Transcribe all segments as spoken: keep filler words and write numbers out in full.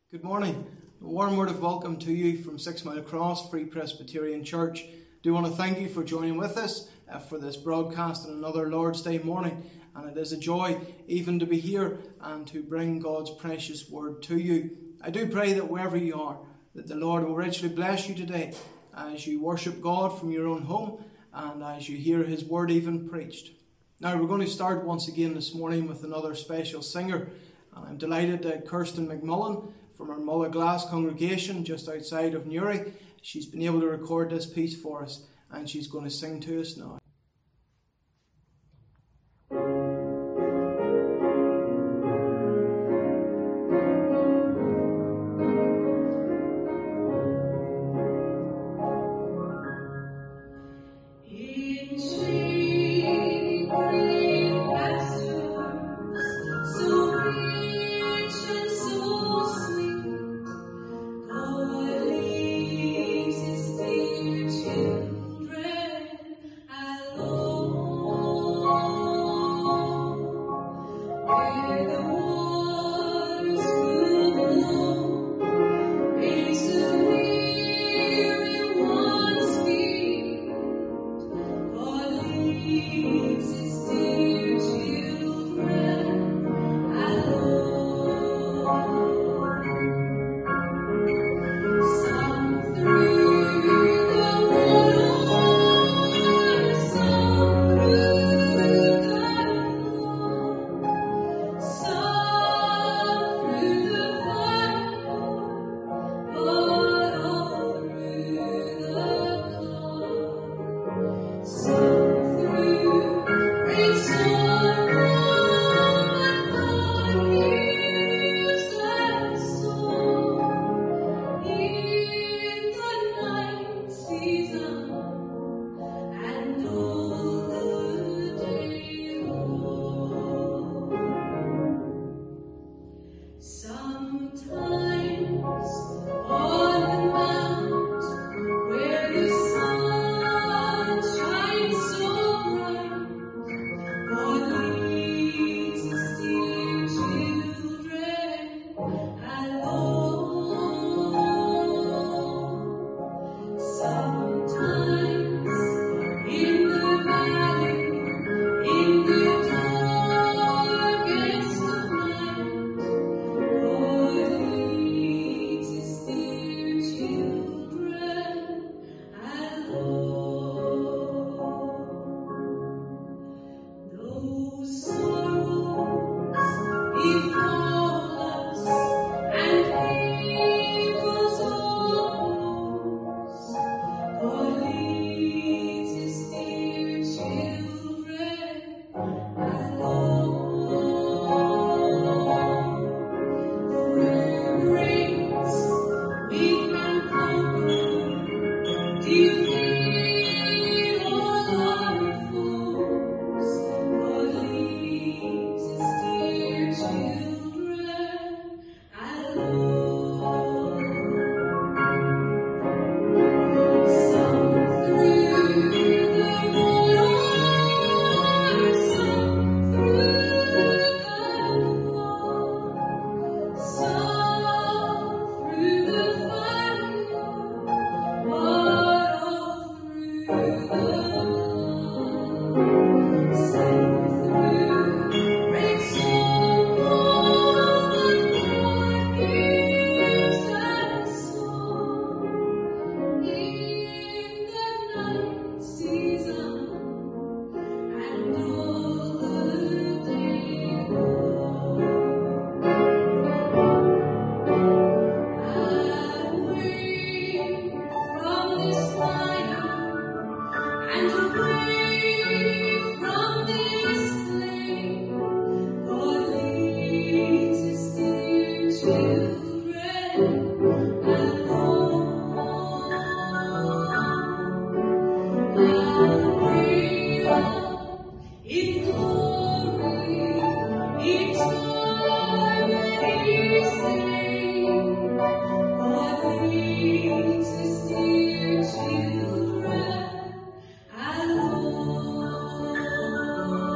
Good morning. A warm word of welcome to you from Six Mile Cross Free Presbyterian Church. I do want to thank you for joining with us uh, for this broadcast on another Lord's Day morning. And it is a joy even to be here and to bring God's precious word to you. I do pray that wherever you are, that the Lord will richly bless you today as you worship God from your own home and as you hear his word even preached. Now we're going to start once again this morning with another special singer. And I'm delighted that Kirsten McMullen from our Mulla Glass congregation just outside of Newry, she's been able to record this piece for us and she's going to sing to us now.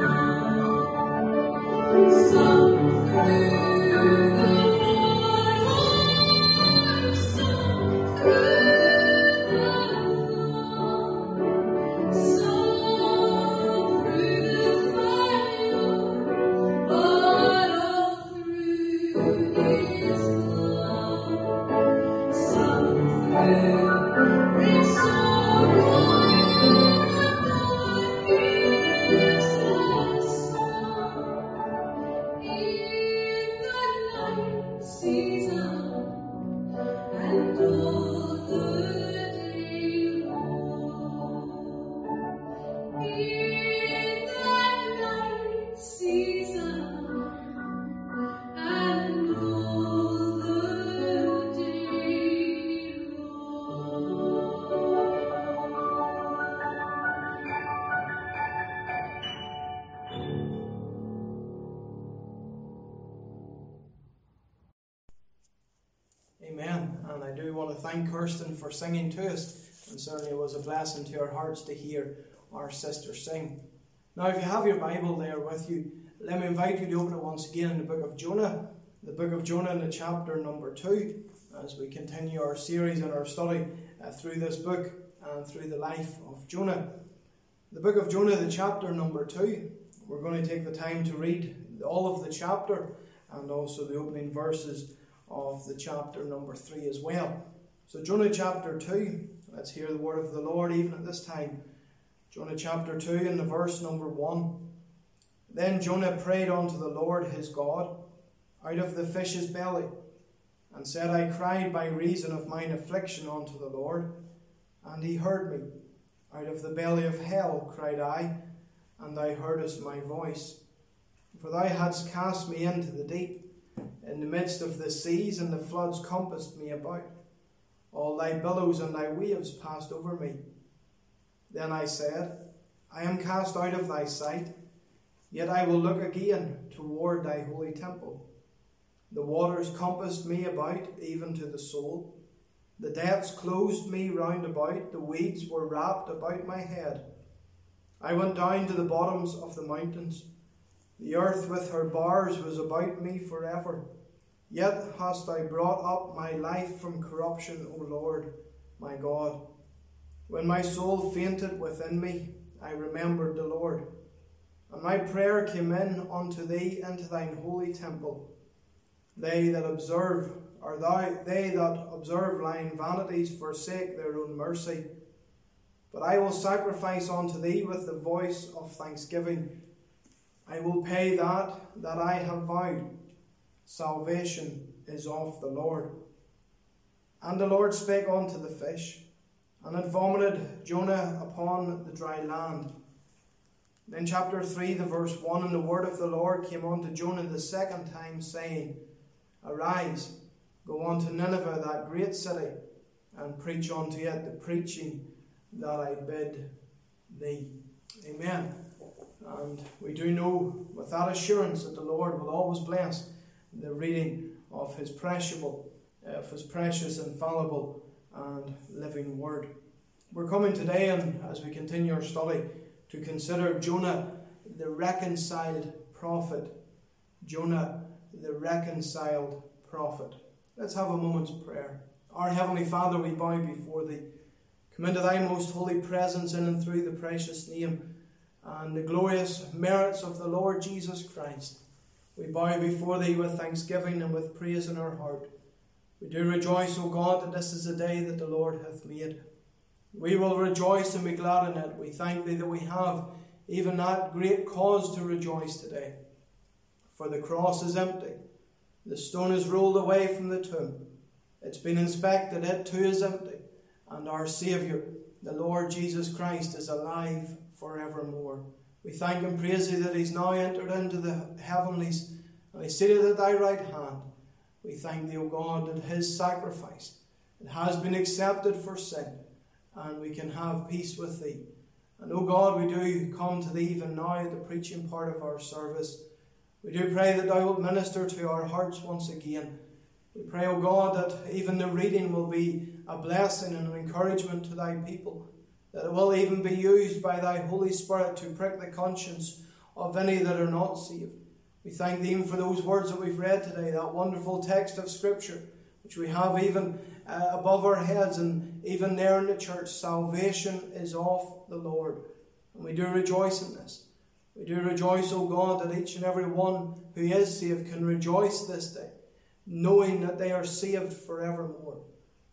So through the Amen. And I do want to thank Kirsten for singing to us, and certainly it was a blessing to our hearts to hear our sister sing. Now, if you have your Bible there with you, let me invite you to open it once again in the book of Jonah, the book of Jonah in the chapter number two, as we continue our series and our study uh, through this book and through the life of Jonah. The book of Jonah, the chapter number two, we're going to take the time to read all of the chapter and also the opening verses of the chapter number three as well. So Jonah chapter two, let's hear the word of the Lord even at this time. Jonah chapter two and the verse number one. Then Jonah prayed unto the Lord his God out of the fish's belly, and said, I cried by reason of mine affliction unto the Lord, and he heard me. Out of the belly of hell cried I, and thou heardest my voice. For thou hadst cast me into the deep, in the midst of the seas, and the floods compassed me about. All thy billows and thy waves passed over me. Then I said, I am cast out of thy sight, yet I will look again toward thy holy temple. The waters compassed me about, even to the soul. The depths closed me round about, the weeds were wrapped about my head. I went down to the bottoms of the mountains. The earth with her bars was about me forever. Yet hast thou brought up my life from corruption, O Lord, my God. When my soul fainted within me, I remembered the Lord. And my prayer came in unto thee into thine holy temple. They that observe, or thou, they that observe lying vanities forsake their own mercy. But I will sacrifice unto thee with the voice of thanksgiving. I will pay that that I have vowed. Salvation is of the Lord. And the Lord spake unto the fish, and it vomited Jonah upon the dry land. Then chapter three, the verse one, and the word of the Lord came unto Jonah the second time, saying, Arise, go unto Nineveh, that great city, and preach unto it the preaching that I bid thee. Amen. And we do know with that assurance that the Lord will always bless the reading of his precious, of his precious, infallible, and living word. We're coming today, and as we continue our study, to consider Jonah, the reconciled prophet. Jonah, the reconciled prophet. Let's have a moment's prayer. Our Heavenly Father, we bow before thee. Come into thy most holy presence in and through the precious name and the glorious merits of the Lord Jesus Christ. We bow before thee with thanksgiving and with praise in our heart. We do rejoice, O God, that this is the day that the Lord hath made. We will rejoice and be glad in it. We thank thee that we have even that great cause to rejoice today. For the cross is empty. The stone is rolled away from the tomb. It's been inspected, it too is empty. And our Saviour, the Lord Jesus Christ, is alive forevermore. We thank and praise thee that he's now entered into the heavenlies and he's seated at thy right hand. We thank thee, O God, that his sacrifice it has been accepted for sin, and we can have peace with thee. And, O God, we do come to thee even now at the preaching part of our service. We do pray that thou wilt minister to our hearts once again. We pray, O God, that even the reading will be a blessing and an encouragement to thy people, that it will even be used by thy Holy Spirit to prick the conscience of any that are not saved. We thank thee even for those words that we've read today, that wonderful text of Scripture, which we have even uh, above our heads and even there in the church. Salvation is of the Lord. And we do rejoice in this. We do rejoice, O God, that each and every one who is saved can rejoice this day, knowing that they are saved forevermore.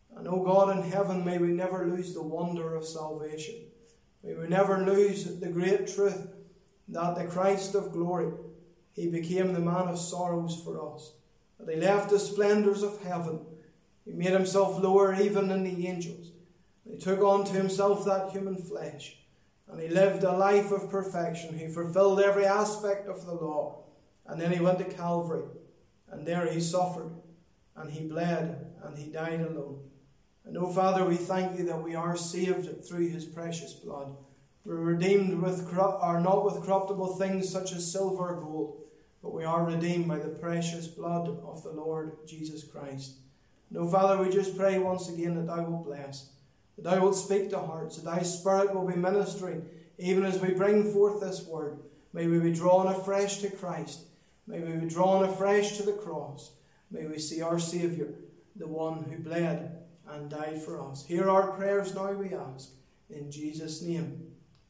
And O God in heaven, may we never lose the wonder of salvation. May we never lose the great truth that the Christ of glory, he became the man of sorrows for us. That he left the splendours of heaven. He made himself lower even than the angels. He took unto himself that human flesh. And he lived a life of perfection. He fulfilled every aspect of the law. And then he went to Calvary. And there he suffered. And he bled. And he died alone. And oh Father, we thank you that we are saved through his precious blood. We're redeemed with are not with corruptible things such as silver or gold, but we are redeemed by the precious blood of the Lord Jesus Christ. And oh Father, we just pray once again that thou wilt bless, that thou wilt speak to hearts, that thy Spirit will be ministering even as we bring forth this word. May we be drawn afresh to Christ. May we be drawn afresh to the cross. May we see our Saviour, the one who bled and died for us. Hear our prayers now, we ask, in Jesus' name.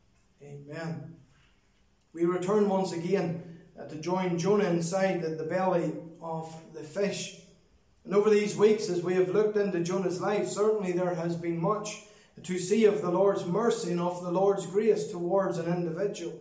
Amen. We return once again uh, to join Jonah inside the, the belly of the fish. And over these weeks, as we have looked into Jonah's life, certainly there has been much to see of the Lord's mercy and of the Lord's grace towards an individual.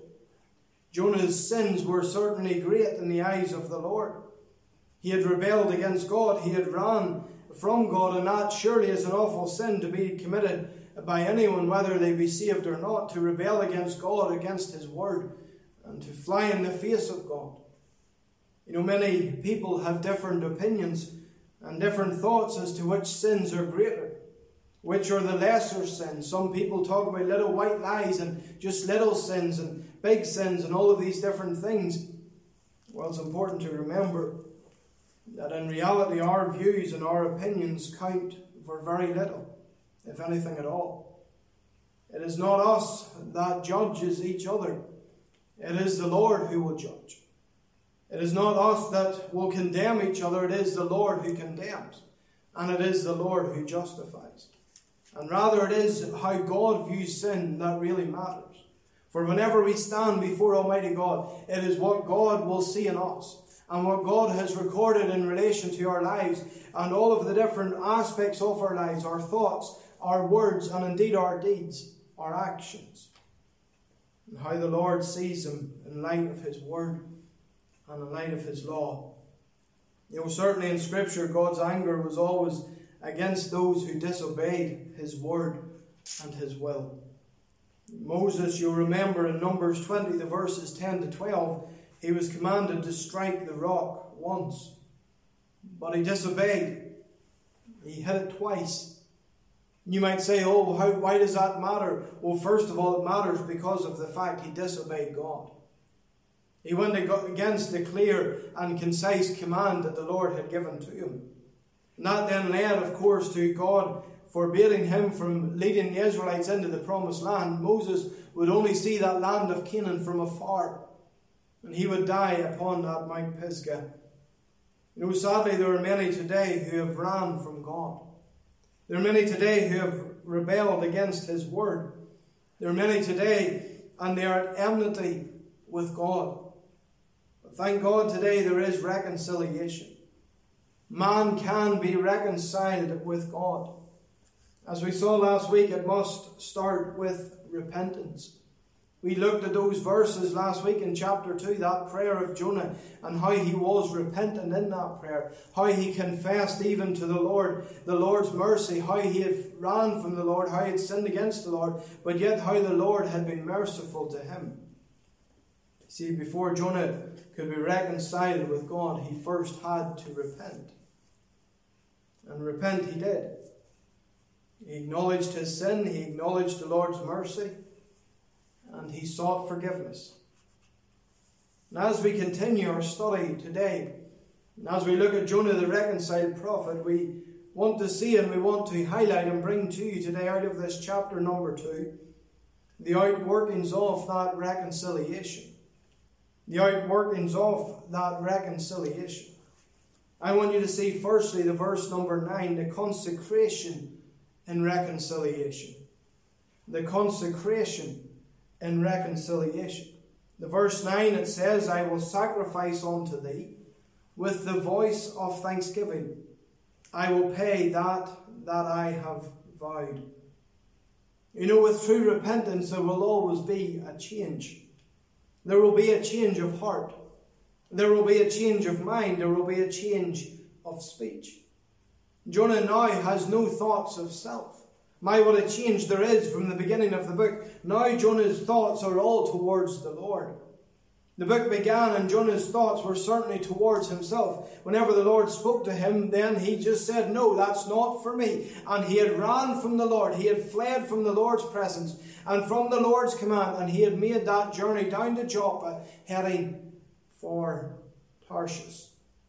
Jonah's sins were certainly great in the eyes of the Lord. He had rebelled against God. He had ran from God, and that surely is an awful sin to be committed by anyone, whether they be saved or not, to rebel against God, against his word, and to fly in the face of God. You know, many people have different opinions and different thoughts as to which sins are greater, which are the lesser sins. Some people talk about little white lies and just little sins and big sins and all of these different things. Well, it's important to remember that in reality our views and our opinions count for very little, if anything at all. It is not us that judges each other. It is the Lord who will judge. It is not us that will condemn each other. It is the Lord who condemns. And it is the Lord who justifies. And rather it is how God views sin that really matters. For whenever we stand before Almighty God, it is what God will see in us, and what God has recorded in relation to our lives, and all of the different aspects of our lives, our thoughts, our words, and indeed our deeds, our actions. And how the Lord sees them in light of his word and in light of his law. You know, certainly in Scripture, God's anger was always against those who disobeyed his word and his will. Moses, you'll remember in Numbers twenty, the verses ten to twelve, he was commanded to strike the rock once, but he disobeyed. He hit it twice. You might say, oh, how, why does that matter? Well, first of all, it matters because of the fact he disobeyed God. He went against the clear and concise command that the Lord had given to him. And that then led, of course, to God forbidding him from leading the Israelites into the promised land. Moses would only see that land of Canaan from afar, and he would die upon that Mount Pisgah. You know, sadly, there are many today who have ran from God. There are many today who have rebelled against his word. There are many today, and they are at enmity with God. But thank God today there is reconciliation. Man can be reconciled with God. As we saw last week, it must start with repentance. We looked at those verses last week in chapter two, that prayer of Jonah, and how he was repentant in that prayer, how he confessed even to the Lord, the Lord's mercy, how he had ran from the Lord, how he had sinned against the Lord, but yet how the Lord had been merciful to him. See, before Jonah could be reconciled with God, he first had to repent. And repent he did. He acknowledged his sin, he acknowledged the Lord's mercy, and he sought forgiveness. And as we continue our study today, and as we look at Jonah the reconciled prophet, we want to see and we want to highlight and bring to you today out of this chapter number two, the outworkings of that reconciliation. The outworkings of that reconciliation. I want you to see firstly the verse number nine, the consecration in reconciliation. The consecration in reconciliation. The verse nine, it says, I will sacrifice unto thee with the voice of thanksgiving. I will pay that that I have vowed. You know, with true repentance, there will always be a change. There will be a change of heart. There will be a change of mind. There will be a change of speech. Jonah now has no thoughts of self. My, what a change there is from the beginning of the book. Now Jonah's thoughts are all towards the Lord. The book began and Jonah's thoughts were certainly towards himself. Whenever the Lord spoke to him, then he just said, no, that's not for me. And he had ran from the Lord. He had fled from the Lord's presence and from the Lord's command. And he had made that journey down to Joppa, heading for Tarshish.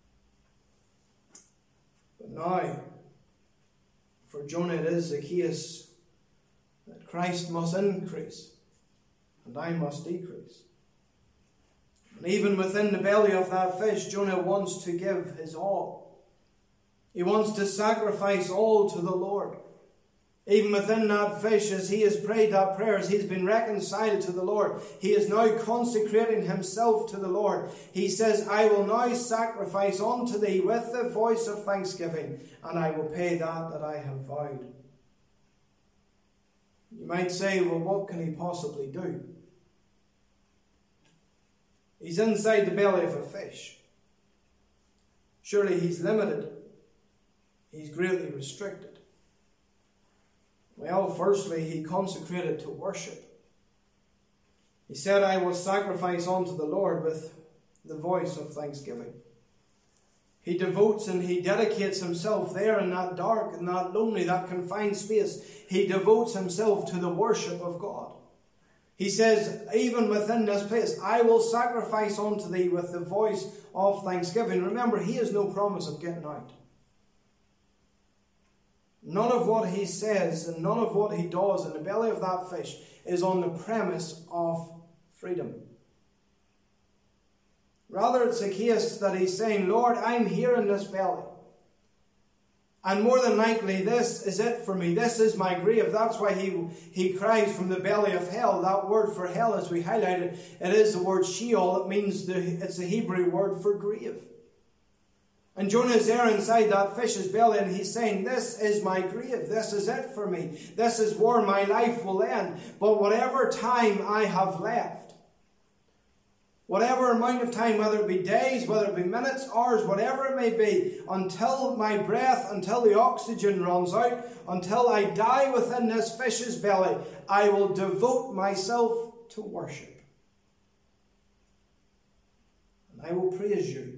But now, for Jonah, it is the case that Christ must increase and I must decrease. And even within the belly of that fish, Jonah wants to give his all. He wants to sacrifice all to the Lord. Even within that fish, as he has prayed that prayer, as he's been reconciled to the Lord, he is now consecrating himself to the Lord. He says, I will now sacrifice unto thee with the voice of thanksgiving, and I will pay that that I have vowed. You might say, well, what can he possibly do? He's inside the belly of a fish. Surely he's limited. He's greatly restricted. Well, firstly, he consecrated to worship. He said, I will sacrifice unto the Lord with the voice of thanksgiving. He devotes and he dedicates himself there in that dark and that lonely, that confined space. He devotes himself to the worship of God. He says, even within this place, I will sacrifice unto thee with the voice of thanksgiving. Remember, he has no promise of getting out. None of what he says and none of what he does in the belly of that fish is on the premise of freedom. Rather, it's a case that he's saying, Lord, I'm here in this belly. And more than likely, this is it for me. This is my grave. That's why he, he cries from the belly of hell. That word for hell, as we highlighted, it is the word Sheol. It means the, it's the Hebrew word for grave. And Jonah is there inside that fish's belly and he's saying, this is my grave. This is it for me. This is where my life will end. But whatever time I have left, whatever amount of time, whether it be days, whether it be minutes, hours, whatever it may be, until my breath, until the oxygen runs out, until I die within this fish's belly, I will devote myself to worship. And I will praise you.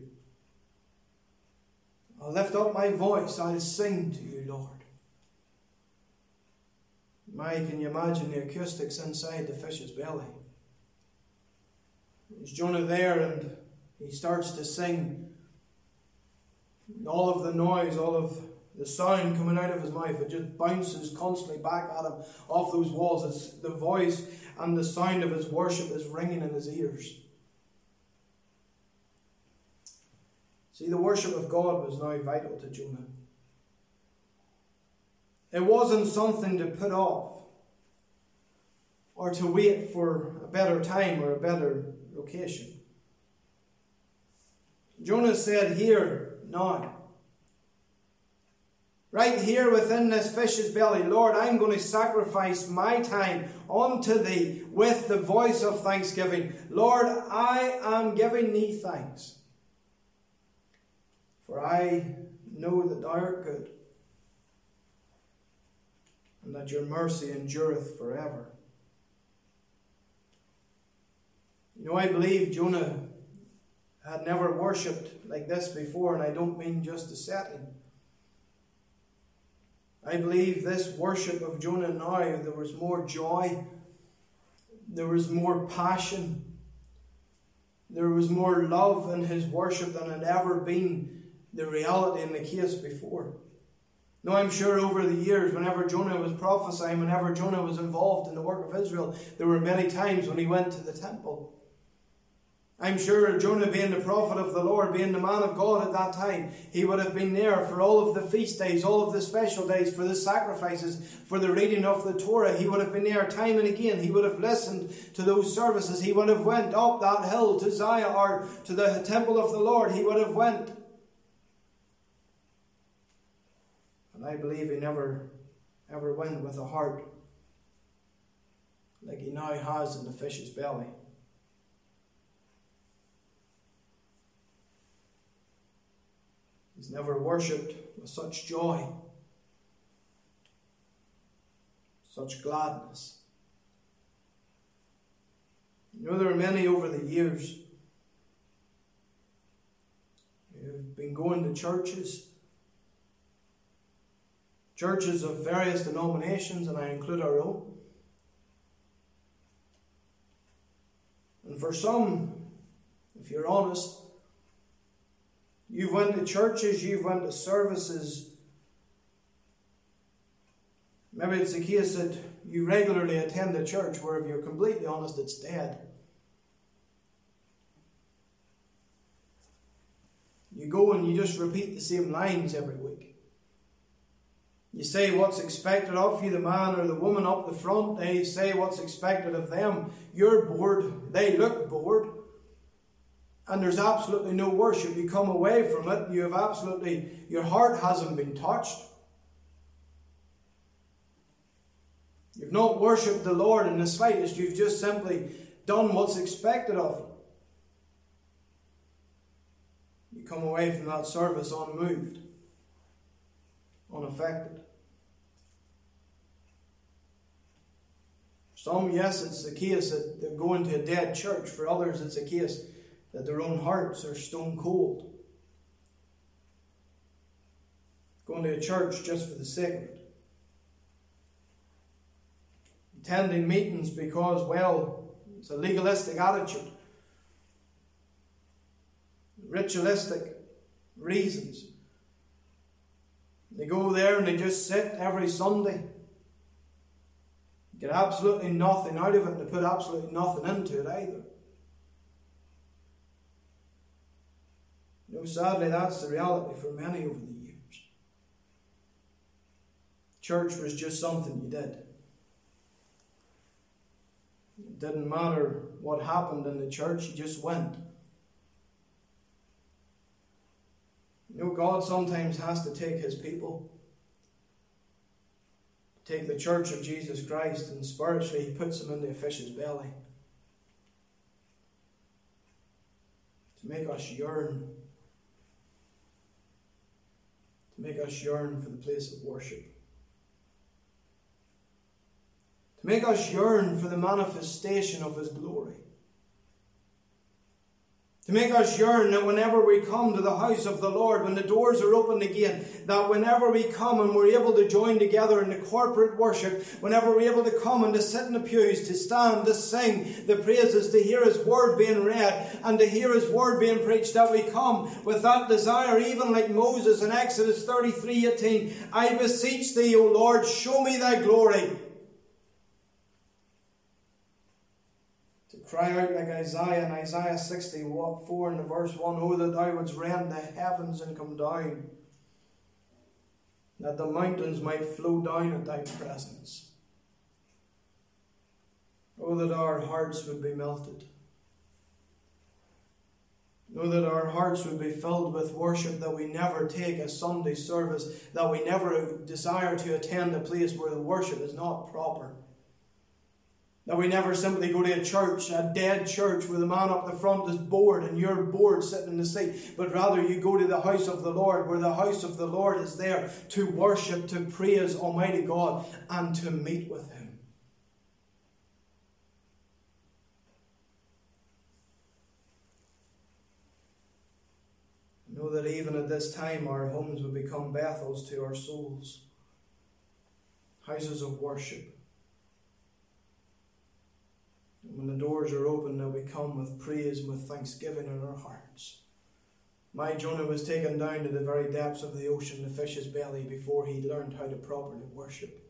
I'll lift up my voice, I'll sing to you, Lord. My, can you imagine the acoustics inside the fish's belly? There's Jonah there and he starts to sing. All of the noise, all of the sound coming out of his mouth, it just bounces constantly back at him off those walls. It's the voice and the sound of his worship is ringing in his ears. See, the worship of God was now vital to Jonah. It wasn't something to put off or to wait for a better time or a better location. Jonah said, here, now. Right here within this fish's belly, Lord, I'm going to sacrifice my time unto thee with the voice of thanksgiving. Lord, I am giving thee thanks. For I know that thou art good, and that your mercy endureth forever. You know, I believe Jonah had never worshipped like this before, and I don't mean just the setting. I believe this worship of Jonah now, there was more joy, there was more passion, there was more love in his worship than had ever been the reality in the case before. Now, I'm sure over the years, whenever Jonah was prophesying, whenever Jonah was involved in the work of Israel, there were many times when he went to the temple. I'm sure Jonah, being the prophet of the Lord, being the man of God at that time, he would have been there for all of the feast days, all of the special days, for the sacrifices, for the reading of the Torah. He would have been there time and again. He would have listened to those services. He would have went up that hill to Zion, or to the temple of the Lord. He would have went And I believe he never, ever went with a heart like he now has in the fish's belly. He's never worshipped with such joy, such gladness. You know, there are many over the years who have been going to churches, churches of various denominations, and I include our own. And for some, if you're honest, you've went to churches, you've went to services. Maybe it's the case that you regularly attend a church where, if you're completely honest, it's dead. You go and you just repeat the same lines every week. You say what's expected of you. The man or the woman up the front, they say what's expected of them. You're bored. They look bored. And there's absolutely no worship. You come away from it, you have absolutely, your heart hasn't been touched. You've not worshipped the Lord in the slightest. You've just simply done what's expected of you. You come away from that service unmoved, unaffected. Some, yes, it's the case that they're going to a dead church. For others, it's a case that their own hearts are stone cold. Going to a church just for the sake of it. Attending meetings because, well, it's a legalistic attitude. Ritualistic reasons. They go there and they just sit every Sunday. Get absolutely nothing out of it, and they put absolutely nothing into it either. No, sadly, that's the reality for many over the years. Church was just something you did. It didn't matter what happened in the church, you just went. You know, God sometimes has to take his people, take the church of Jesus Christ, and spiritually he puts them into a fish's belly. To make us yearn. To make us yearn for the place of worship. To make us yearn for the manifestation of his glory. To make us yearn that whenever we come to the house of the Lord, when the doors are opened again, that whenever we come and we're able to join together in the corporate worship, whenever we're able to come and to sit in the pews, to stand, to sing the praises, to hear his word being read, and to hear his word being preached, that we come with that desire, even like Moses in Exodus thirty-three eighteen, I beseech thee, O Lord, show me thy glory. Cry out like Isaiah in Isaiah sixty-four in the verse one, oh, that thou wouldst rend the heavens and come down, that the mountains might flow down at thy presence. Oh, that our hearts would be melted. Oh, that our hearts would be filled with worship, that we never take a Sunday service, that we never desire to attend a place where the worship is not proper. That we never simply go to a church, a dead church, where the man up the front is bored and you're bored sitting in the seat. But rather you go to the house of the Lord, where the house of the Lord is there to worship, to praise Almighty God, and to meet with him. Know that even at this time our homes will become Bethels to our souls. Houses of worship. When the doors are open, that we come with praise and with thanksgiving in our hearts. My Jonah was taken down to the very depths of the ocean, the fish's belly, before he learned how to properly worship.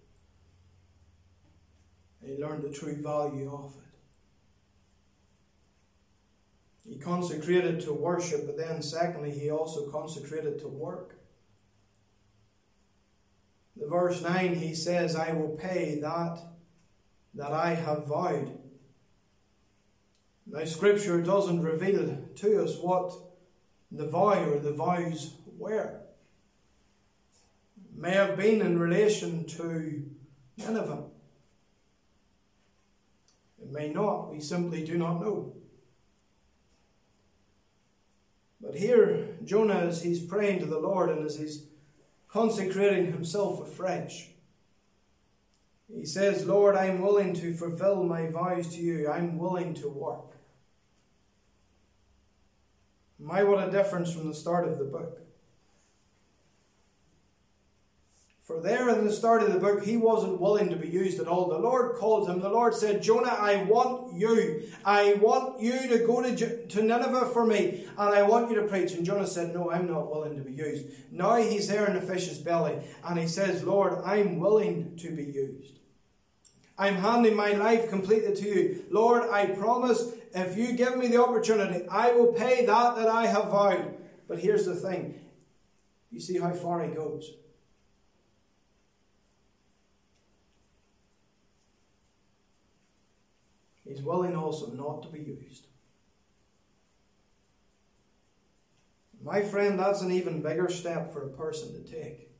He learned the true value of it. He consecrated to worship, but then secondly, he also consecrated to work. The verse nine, he says, I will pay that that I have vowed. Now, Scripture doesn't reveal to us what the vow or the vows were. may have been in relation to Nineveh. It may not. We simply do not know. But here, Jonah, as he's praying to the Lord and as he's consecrating himself afresh, he says, Lord, I'm willing to fulfill my vows to you. I'm willing to work. My, what a difference from the start of the book. For there in the start of the book, he wasn't willing to be used at all. The Lord called him. The Lord said, Jonah, I want you. I want you to go to, to Nineveh for me, and I want you to preach. And Jonah said, no, I'm not willing to be used. Now he's there in the fish's belly, and he says, Lord, I'm willing to be used. I'm handing my life completely to you. Lord, I promise, if you give me the opportunity, I will pay that that I have vowed. But here's the thing. You see how far he goes. He's willing also not to be used. My friend, that's an even bigger step for a person to take.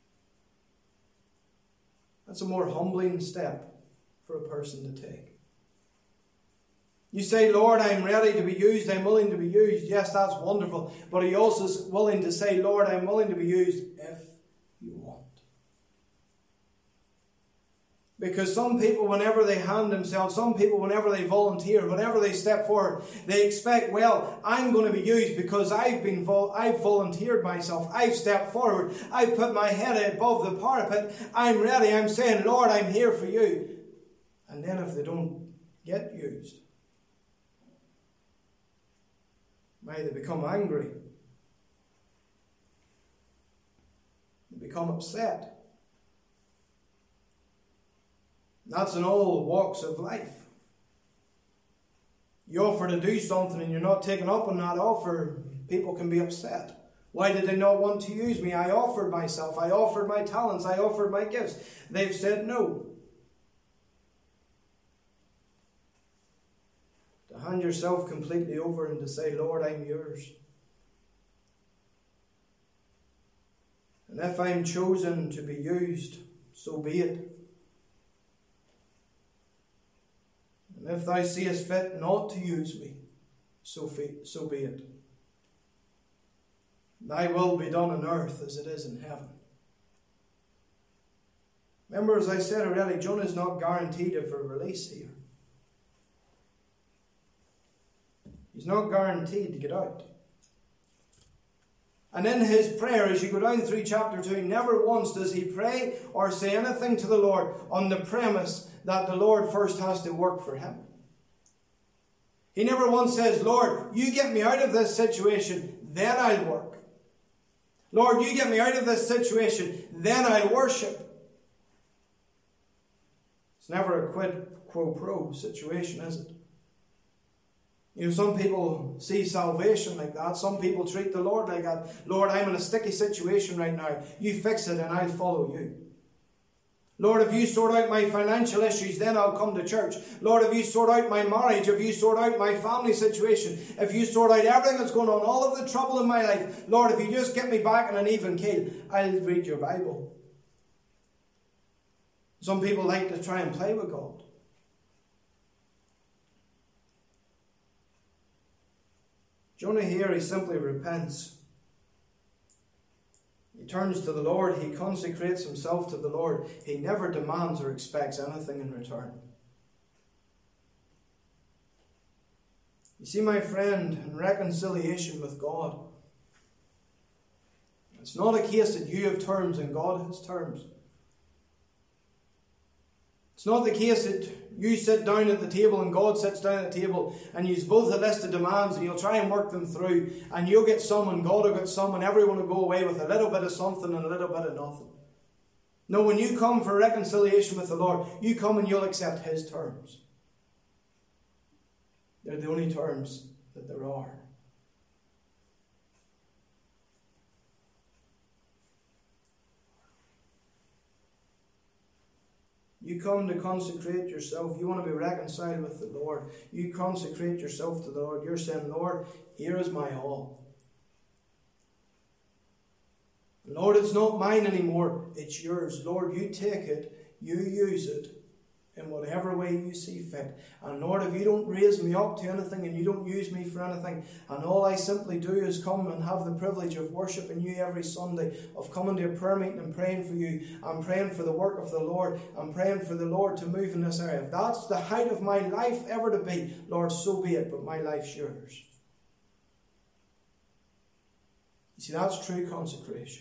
That's a more humbling step for a person to take. You say, Lord, I'm ready to be used. I'm willing to be used. Yes, that's wonderful. But he also is willing to say, Lord, I'm willing to be used if you want. Because some people, whenever they hand themselves, some people, whenever they volunteer, whenever they step forward, they expect, well, I'm going to be used because I've been vol- I've volunteered myself. I've stepped forward. I've put my head above the parapet. I'm ready. I'm saying, Lord, I'm here for you. And then if they don't get used, may they become angry. They become upset. That's in all walks of life. You offer to do something and you're not taken up on that offer, people can be upset. Why did they not want to use me? I offered myself. I offered my talents. I offered my gifts. They've said no. To hand yourself completely over and to say, Lord, I'm yours. And if I'm chosen to be used, so be it. And if thou seest fit not to use me, so, so be it. Thy will be done on earth as it is in heaven. Remember, as I said already, Jonah is not guaranteed of a release here. He's not guaranteed to get out. And in his prayer, as you go down through chapter two, never once does he pray or say anything to the Lord on the premise that the Lord first has to work for him. He never once says, Lord, you get me out of this situation, then I'll work. Lord, you get me out of this situation, then I'll worship. It's never a quid pro quo situation, is it? You know, some people see salvation like that. Some people treat the Lord like that. Lord, I'm in a sticky situation right now. You fix it and I'll follow you. Lord, if you sort out my financial issues, then I'll come to church. Lord, if you sort out my marriage, if you sort out my family situation, if you sort out everything that's going on, all of the trouble in my life, Lord, if you just get me back on an even keel, I'll read your Bible. Some people like to try and play with God. Jonah here, he simply repents. He turns to the Lord. He consecrates himself to the Lord. He never demands or expects anything in return. You see, my friend, in reconciliation with God, it's not a case that you have terms and God has terms. It's not the case that you sit down at the table and God sits down at the table and you've both a list of demands and you'll try and work them through and you'll get some and God will get some and everyone will go away with a little bit of something and a little bit of nothing. No, when you come for reconciliation with the Lord, you come and you'll accept His terms. They're the only terms that there are. You come to consecrate yourself. You want to be reconciled with the Lord. You consecrate yourself to the Lord. You're saying, Lord, here is my all. Lord, it's not mine anymore, it's yours. Lord, you take it, you use it in whatever way you see fit. And Lord, if you don't raise me up to anything and you don't use me for anything, and all I simply do is come and have the privilege of worshiping you every Sunday, of coming to a prayer meeting and praying for you, and praying for the work of the Lord, and praying for the Lord to move in this area. If that's the height of my life ever to be, Lord, so be it, but my life's yours. You see, that's true consecration.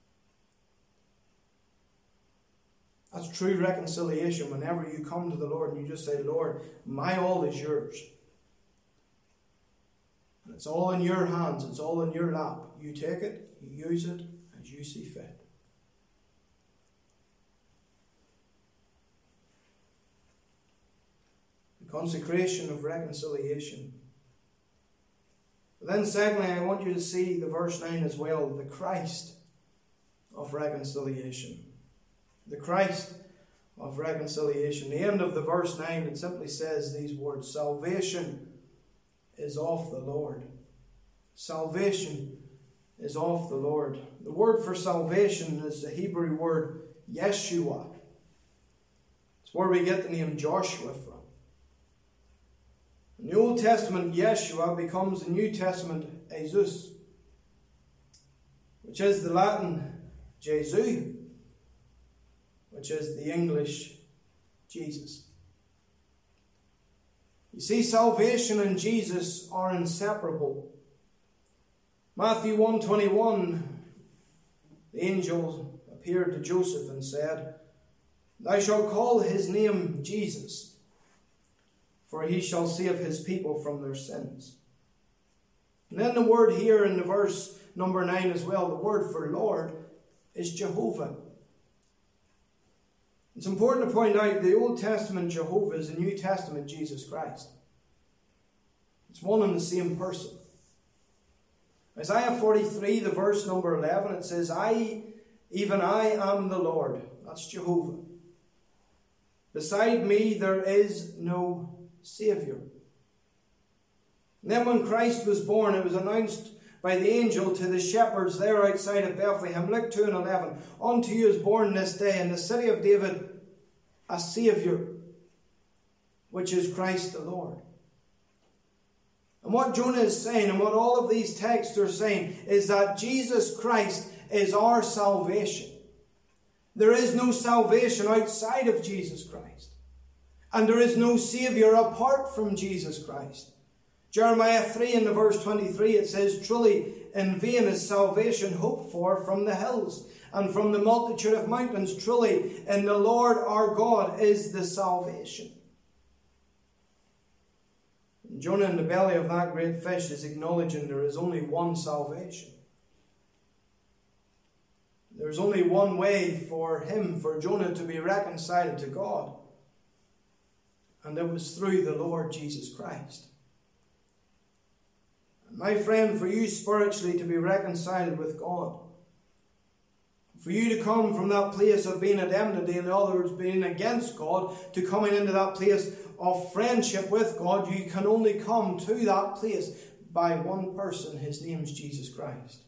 That's true reconciliation whenever you come to the Lord and you just say, Lord, my all is yours. And it's all in your hands. It's all in your lap. You take it, you use it as you see fit. The consecration of reconciliation. But then secondly, I want you to see the verse nine as well, the Christ of reconciliation. The Christ of reconciliation. The end of the verse nine, it simply says these words, salvation is of the Lord. Salvation is of the Lord. The word for salvation is the Hebrew word Yeshua. It's where we get the name Joshua from. In the Old Testament, Yeshua becomes the New Testament Jesus, which is the Latin Jesu, which is the English Jesus. You see, salvation and Jesus are inseparable. Matthew one twenty-one, the angel appeared to Joseph and said, Thou shalt call his name Jesus, for he shall save his people from their sins. And then the word here in the verse number nine as well, the word for Lord, is Jehovah. It's important to point out the Old Testament Jehovah is the New Testament Jesus Christ. It's one and the same person. Isaiah forty-three, the verse number eleven, it says, I, even I am the Lord. That's Jehovah. Beside me there is no Saviour. And then when Christ was born, it was announced by the angel to the shepherds there outside of Bethlehem. Luke two and eleven. Unto you is born this day in the city of David a Saviour, which is Christ the Lord. And what Jonah is saying, and what all of these texts are saying, is that Jesus Christ is our salvation. There is no salvation outside of Jesus Christ. And there is no Saviour apart from Jesus Christ. Jeremiah three in the verse twenty-three, it says, Truly in vain is salvation hoped for from the hills, and from the multitude of mountains. Truly in the Lord our God is the salvation. And Jonah in the belly of that great fish is acknowledging there is only one salvation. There's only one way for him, for Jonah, to be reconciled to God. And it was through the Lord Jesus Christ. My friend, for you spiritually to be reconciled with God, for you to come from that place of being at enmity, in other words, being against God, to coming into that place of friendship with God, you can only come to that place by one person. His name is Jesus Christ.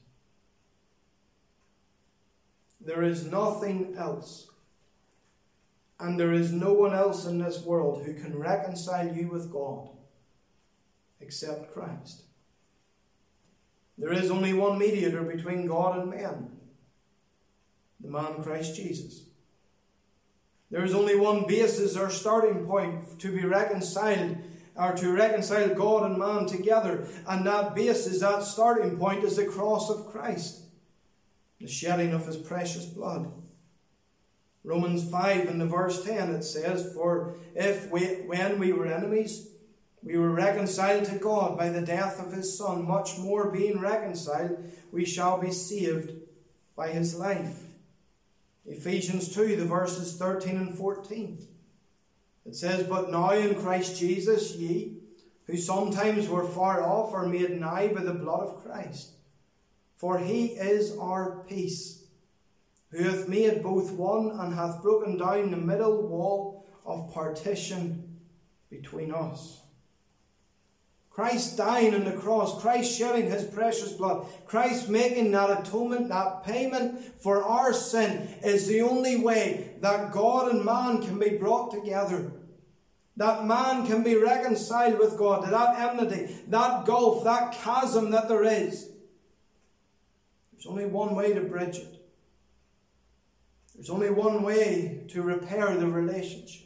There is nothing else, and there is no one else in this world who can reconcile you with God except Christ. There is only one mediator between God and men, the man Christ Jesus. There is only one basis or starting point to be reconciled, or to reconcile God and man together, and that basis, that starting point, is the cross of Christ, the shedding of his precious blood. Romans five in the verse ten, it says, For if we, when we were enemies, we were reconciled to God by the death of his Son, much more being reconciled, we shall be saved by his life. Ephesians two, the verses thirteen and fourteen. It says, But now in Christ Jesus ye, who sometimes were far off, are made nigh by the blood of Christ. For he is our peace, who hath made both one, and hath broken down the middle wall of partition between us. Christ dying on the cross, Christ shedding his precious blood, Christ making that atonement, that payment for our sin is the only way that God and man can be brought together. That man can be reconciled with God, to that enmity, that gulf, that chasm that there is. There's only one way to bridge it. There's only one way to repair the relationship.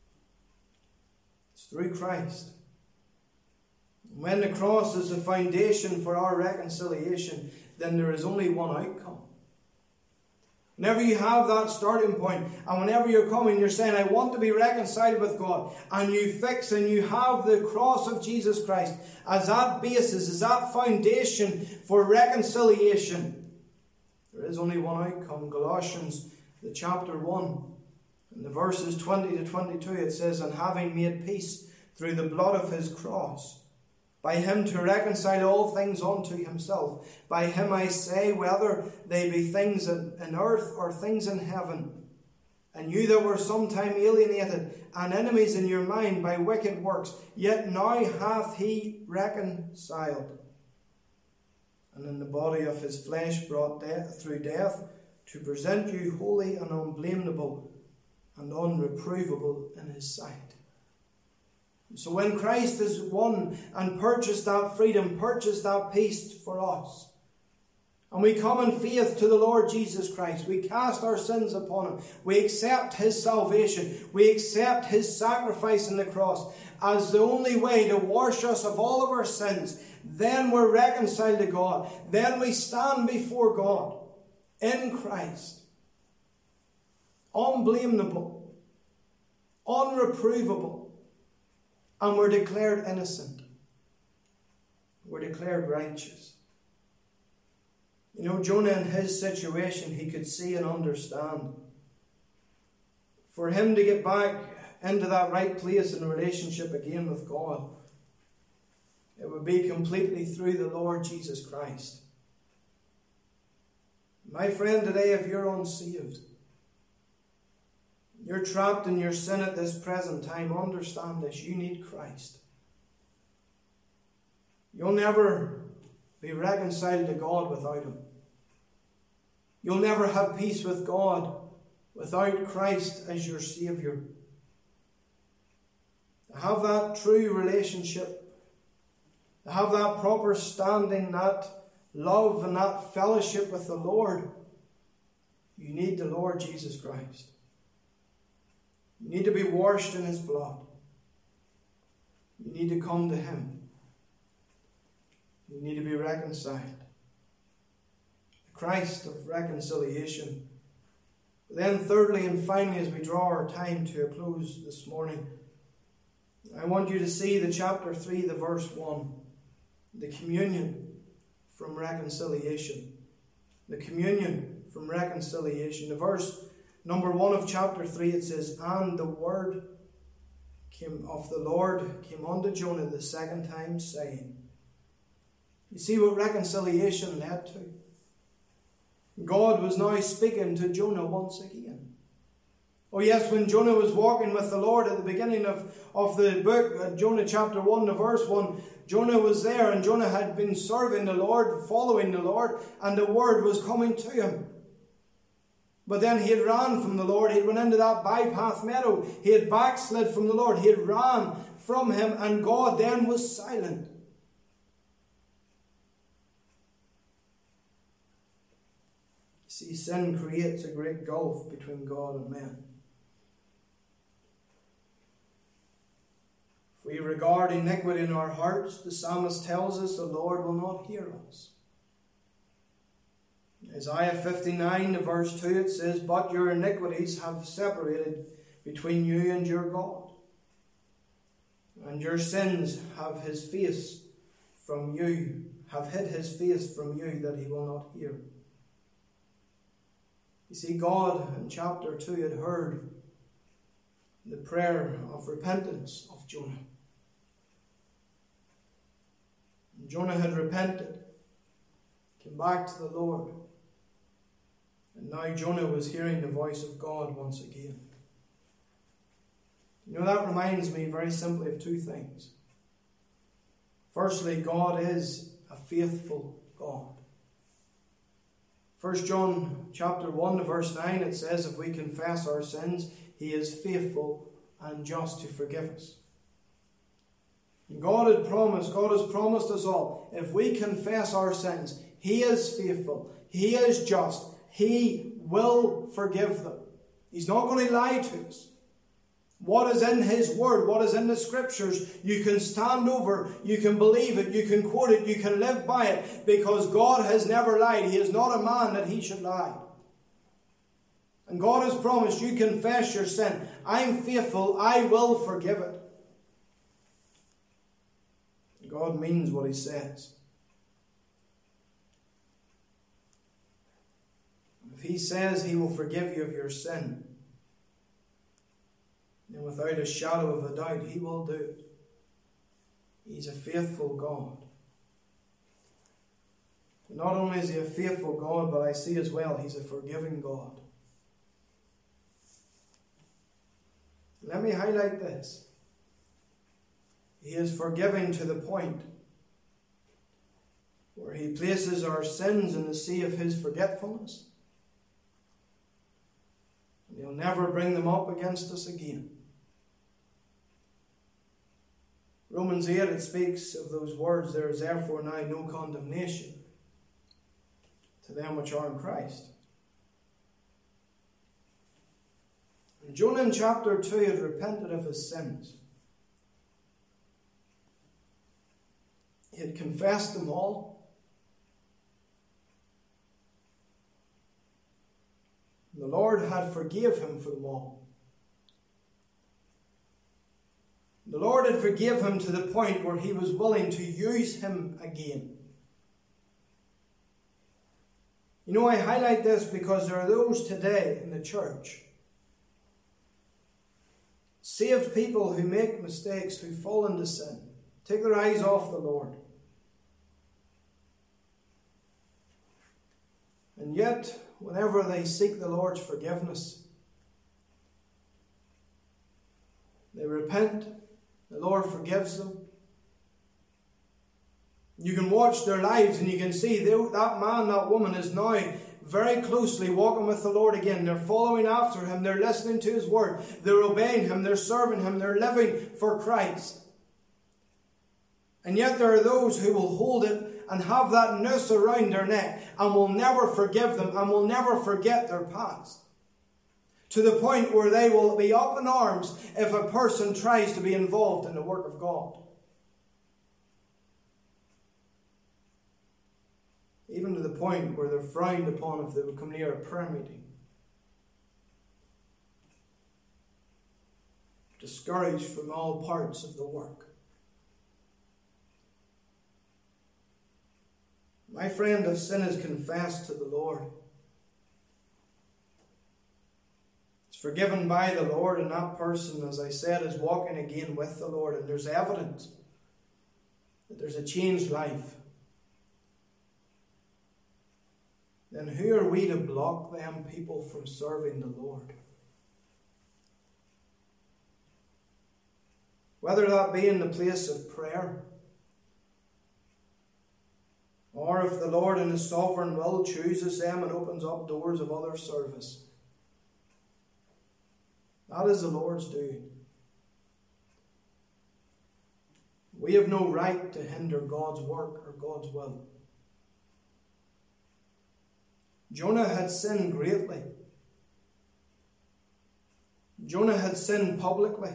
It's through Christ. When the cross is the foundation for our reconciliation, then there is only one outcome. Whenever you have that starting point, and whenever you're coming, you're saying, I want to be reconciled with God, and you fix and you have the cross of Jesus Christ as that basis, as that foundation for reconciliation, there is only one outcome. Galatians, the chapter one, in the verses twenty to twenty-two, it says, and having made peace through the blood of his cross, by him to reconcile all things unto himself. By him I say, whether they be things in earth or things in heaven. And you that were sometime alienated and enemies in your mind by wicked works, yet now hath he reconciled. And in the body of his flesh brought death through death, to present you holy and unblameable and unreprovable in his sight. So when Christ has won and purchased that freedom, purchased that peace for us, and we come in faith to the Lord Jesus Christ, we cast our sins upon him, we accept his salvation, we accept his sacrifice on the cross as the only way to wash us of all of our sins, then we're reconciled to God. Then we stand before God in Christ, unblameable, unreprovable. And we're declared innocent. We're declared righteous. You know, Jonah in his situation, he could see and understand. For him to get back into that right place in relationship again with God, it would be completely through the Lord Jesus Christ. My friend, today, if you're unsaved, you're trapped in your sin at this present time, understand this: you need Christ. You'll never be reconciled to God without him. You'll never have peace with God without Christ as your Saviour. To have that true relationship, to have that proper standing, that love and that fellowship with the Lord, you need the Lord Jesus Christ. You need to be washed in his blood. You need to come to him. You need to be reconciled. The Christ of reconciliation. Then thirdly and finally, as we draw our time to a close this morning, I want you to see the chapter three, the verse one. The communion from reconciliation. The communion from reconciliation. The verse number one of chapter three, it says, and the word came of the Lord came unto Jonah the second time, saying. You see what reconciliation led to? God was now speaking to Jonah once again. Oh yes, when Jonah was walking with the Lord at the beginning of, of the book, uh, Jonah chapter one, the verse one, Jonah was there, and Jonah had been serving the Lord, following the Lord, and the word was coming to him. But then he had ran from the Lord. He had went into that bypath meadow. He had backslid from the Lord. He had ran from him, and God then was silent. See, sin creates a great gulf between God and men. If we regard iniquity in our hearts, the psalmist tells us the Lord will not hear us. Isaiah fifty-nine, verse two, it says, but your iniquities have separated between you and your God, and your sins have his face from you, have hid his face from you, that he will not hear. You see, God in chapter two had heard the prayer of repentance of Jonah. And Jonah had repented, came back to the Lord. And now Jonah was hearing the voice of God once again. You know, that reminds me very simply of two things. Firstly, God is a faithful God. First John chapter one verse nine, it says, if we confess our sins, he is faithful and just to forgive us. And God had promised, God has promised us all, if we confess our sins, he is faithful, he is just, he will forgive them. He's not going to lie to us. What is in his word, what is in the scriptures, you can stand over, you can believe it, you can quote it, you can live by it, because God has never lied. He is not a man that he should lie. And God has promised, you confess your sin, I'm faithful, I will forgive it. God means what he says. If he says he will forgive you of your sin, and without a shadow of a doubt, he will do it. He's a faithful God. Not only is he a faithful God, but I see as well, he's a forgiving God. Let me highlight this. He is forgiving to the point where he places our sins in the sea of his forgetfulness. And he'll never bring them up against us again. Romans eight, it speaks of those words, there is therefore now no condemnation to them which are in Christ. And Jonah in chapter two had repented of his sins. He had confessed them all. The Lord had forgive him for them all. The Lord had forgive him to the point where he was willing to use him again. You know, I highlight this because there are those today in the church, saved people who make mistakes, who fall into sin, take their eyes off the Lord. And yet, whenever they seek the Lord's forgiveness, they repent, the Lord forgives them. You can watch their lives and you can see they, that man, that woman is now very closely walking with the Lord again. They're following after him. They're listening to his word. They're obeying him. They're serving him. They're living for Christ. And yet there are those who will hold it and have that noose around their neck and will never forgive them and will never forget their past. To the point where they will be up in arms if a person tries to be involved in the work of God. Even to the point where they're frowned upon if they would come near a prayer meeting. Discouraged from all parts of the work. My friend, if sin is confessed to the Lord, it's forgiven by the Lord, and that person, as I said, is walking again with the Lord, and there's evidence that there's a changed life, then who are we to block them people from serving the Lord? Whether that be in the place of prayer, or if the Lord in his sovereign will chooses them and opens up doors of other service. That is the Lord's doing. We have no right to hinder God's work or God's will. Jonah had sinned greatly. Jonah had sinned publicly.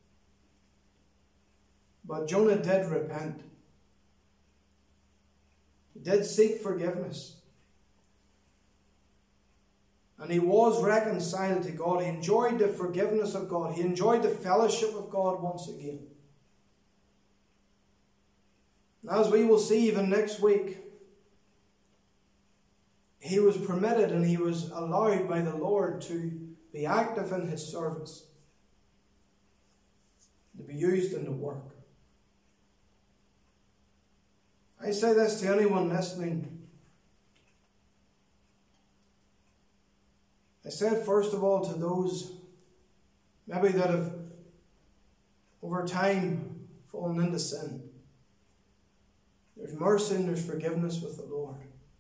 But Jonah did repent. He did seek forgiveness. And he was reconciled to God. He enjoyed the forgiveness of God. He enjoyed the fellowship of God once again. And as we will see even next week, he was permitted and he was allowed by the Lord to be active in his service, to be used in the work. I say this to anyone listening. I said first of all to those maybe that have over time fallen into sin. There's mercy and there's forgiveness with the Lord.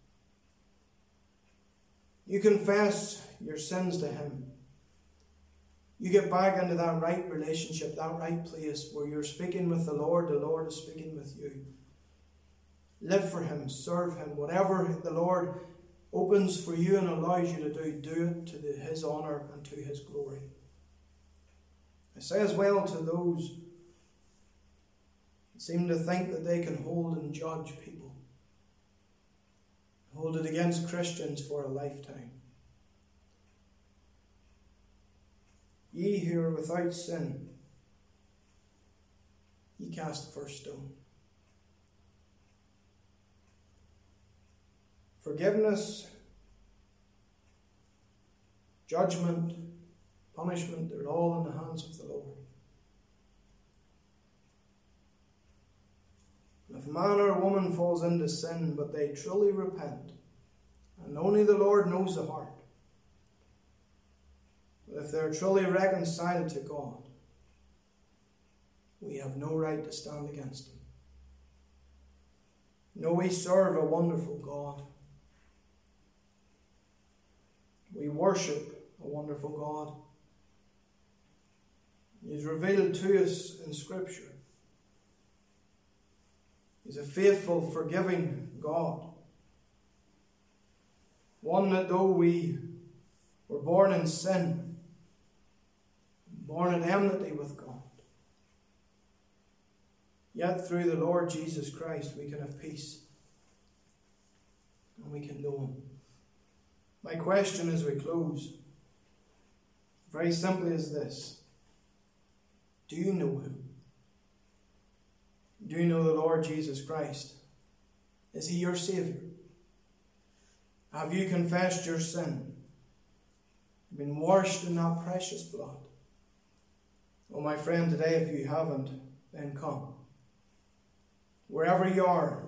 You confess your sins to Him. You get back into that right relationship, that right place where you're speaking with the Lord, the Lord is speaking with you. Live for Him, serve Him. Whatever the Lord opens for you and allows you to do, do it to the, His honour and to His glory. I say as well to those that seem to think that they can hold and judge people, hold it against Christians for a lifetime. Ye who are without sin, ye cast the first stone. Forgiveness, judgment, punishment, they're all in the hands of the Lord. And if a man or a woman falls into sin, but they truly repent, and only the Lord knows the heart, but if they're truly reconciled to God, we have no right to stand against them. No, we serve a wonderful God. We worship a wonderful God. He is revealed to us in Scripture. He's a faithful, forgiving God. One that though we were born in sin, born in enmity with God, yet through the Lord Jesus Christ we can have peace and we can know Him. My question as we close, very simply, is this: do you know Him? Do you know the Lord Jesus Christ? Is He your Saviour? Have you confessed your sin? Been washed in that precious blood? Oh, my friend, today, if you haven't, then come. Wherever you are,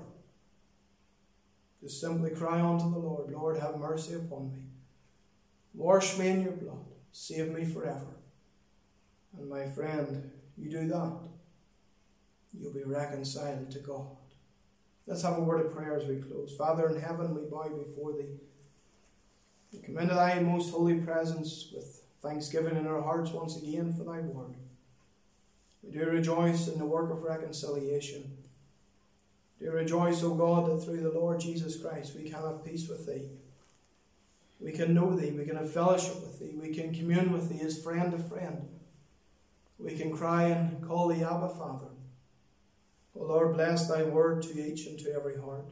just simply cry unto the Lord, Lord, have mercy upon me. Wash me in your blood. Save me forever. And my friend, you do that, you'll be reconciled to God. Let's have a word of prayer as we close. Father in heaven, we bow before Thee. We come into Thy most holy presence with thanksgiving in our hearts once again for Thy word. We do rejoice in the work of reconciliation. We do rejoice, O God, that through the Lord Jesus Christ we can have peace with Thee. We can know Thee, we can have fellowship with Thee, we can commune with Thee as friend to friend. We can cry and call Thee Abba, Father. O Lord, bless Thy word to each and to every heart.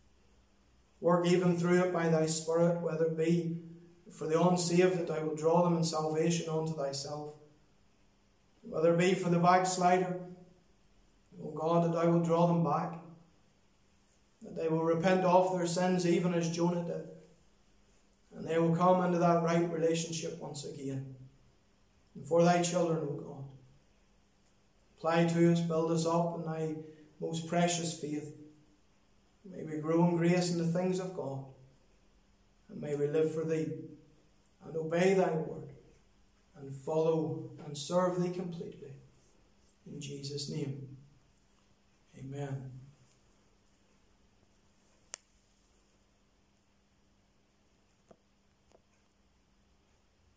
Work even through it by Thy Spirit, whether it be for the unsaved, that Thou will draw them in salvation unto Thyself, whether it be for the backslider, O God, that Thou will draw them back, that they will repent of their sins even as Jonah did, and they will come into that right relationship once again. And for Thy children, O God, apply to us, build us up in Thy most precious faith. May we grow in grace in the things of God, and may we live for Thee and obey Thy word and follow and serve Thee completely. In Jesus' name, amen.